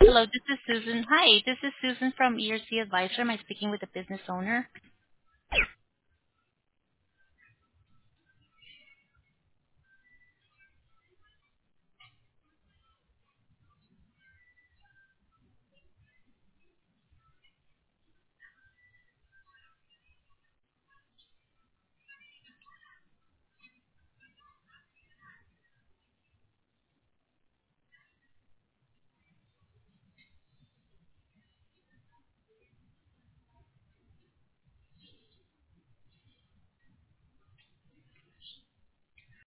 Hello, this is Susan. Hi, this is Susan from ERC Advisor. Am I speaking with the business owner?